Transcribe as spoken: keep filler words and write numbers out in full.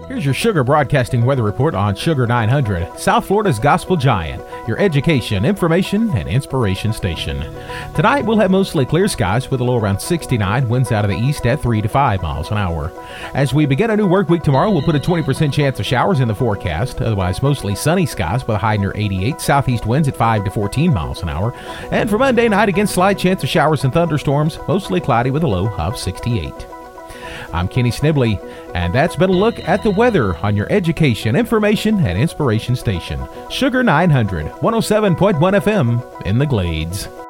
Here's your Sugar Broadcasting weather report on Sugar nine hundred, South Florida's gospel giant, your education, information, and inspiration station. Tonight, we'll have mostly clear skies with a low around sixty-nine, winds out of the east at three to five miles an hour. As we begin a new work week tomorrow, we'll put a twenty percent chance of showers in the forecast, otherwise mostly sunny skies with a high near eighty-eight, southeast winds at five to fourteen miles an hour. And for Monday night, again, slight chance of showers and thunderstorms, mostly cloudy with a low of sixty-eight. I'm Kenny Snibley, and that's been a look at the weather on your education, information, and inspiration station. Sugar nine hundred, one oh seven point one F M in the Glades.